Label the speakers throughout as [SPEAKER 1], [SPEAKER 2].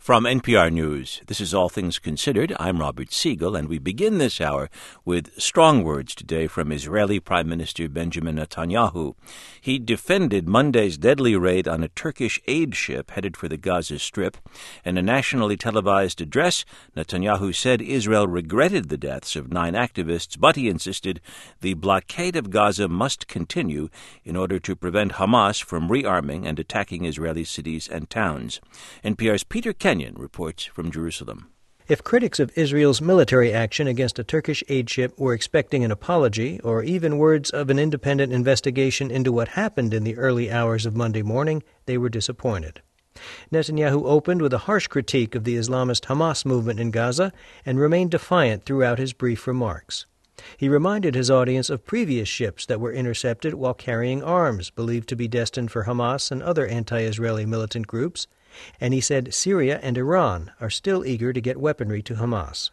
[SPEAKER 1] From NPR News, this is All Things Considered. I'm Robert Siegel, and we begin this hour with strong words today from Israeli Prime Minister Benjamin Netanyahu. He defended Monday's deadly raid on a Turkish aid ship headed for the Gaza Strip. In a nationally televised address, Netanyahu said Israel regretted the deaths of 9 activists, but he insisted the blockade of Gaza must continue in order to prevent Hamas from rearming and attacking Israeli cities and towns. NPR's Peter Kenyon reports from Jerusalem.
[SPEAKER 2] If critics of Israel's military action against a Turkish aid ship were expecting an apology or even words of an independent investigation into what happened in the early hours of Monday morning, they were disappointed. Netanyahu opened with a harsh critique of the Islamist Hamas movement in Gaza and remained defiant throughout his brief remarks. He reminded his audience of previous ships that were intercepted while carrying arms believed to be destined for Hamas and other anti-Israeli militant groups, and he said Syria and Iran are still eager to get weaponry to Hamas.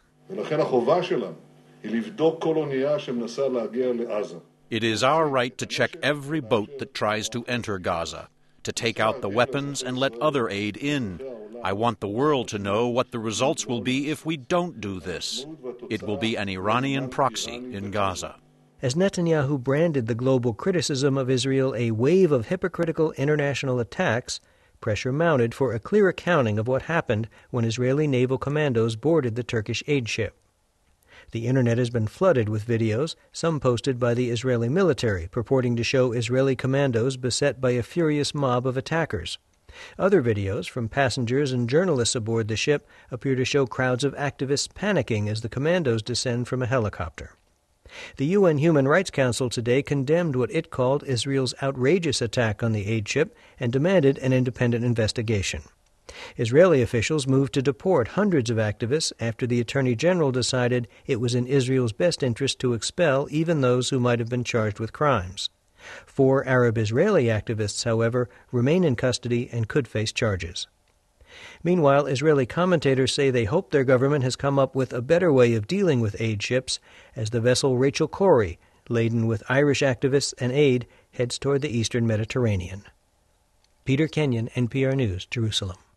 [SPEAKER 3] It is our right to check every boat that tries to enter Gaza, to take out the weapons and let other aid in. I want the world to know what the results will be if we don't do this. It will be an Iranian proxy in Gaza.
[SPEAKER 2] As Netanyahu branded the global criticism of Israel a wave of hypocritical international attacks, pressure mounted for a clear accounting of what happened when Israeli naval commandos boarded the Turkish aid ship. The internet has been flooded with videos, some posted by the Israeli military, purporting to show Israeli commandos beset by a furious mob of attackers. Other videos from passengers and journalists aboard the ship appear to show crowds of activists panicking as the commandos descend from a helicopter. The UN Human Rights Council today condemned what it called Israel's outrageous attack on the aid ship and demanded an independent investigation. Israeli officials moved to deport hundreds of activists after the Attorney General decided it was in Israel's best interest to expel even those who might have been charged with crimes. 4 Arab-Israeli activists, however, remain in custody and could face charges. Meanwhile, Israeli commentators say they hope their government has come up with a better way of dealing with aid ships as the vessel Rachel Corrie, laden with Irish activists and aid, heads toward the eastern Mediterranean. Peter Kenyon, NPR News, Jerusalem.